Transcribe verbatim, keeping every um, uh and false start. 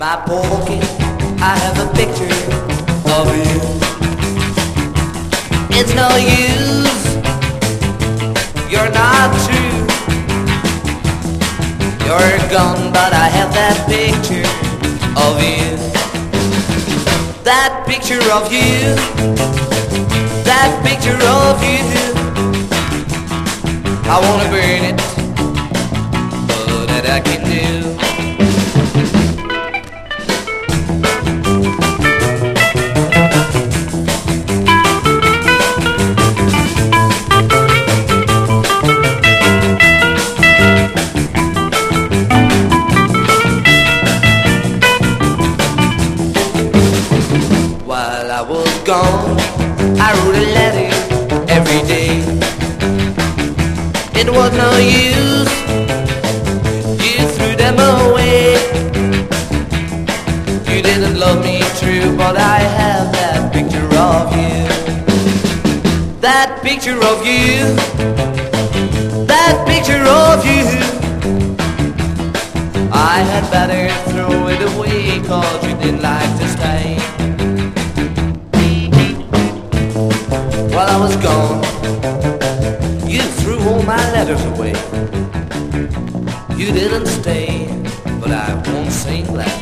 My pocket, I have a picture of you. It's no use, you're not true. You're gone, but I have that picture of you. That picture of you, that picture of you. I wanna burn it, all that I can do. While I was gone, I wrote a letter every day. It was no use, you threw them away. You didn't love me true, but I have that picture of you. That picture of you, that picture of you. I had better throw it away, cause you didn't like to stay. While I was gone, you threw all my letters away. You didn't stay, but I won't sing that.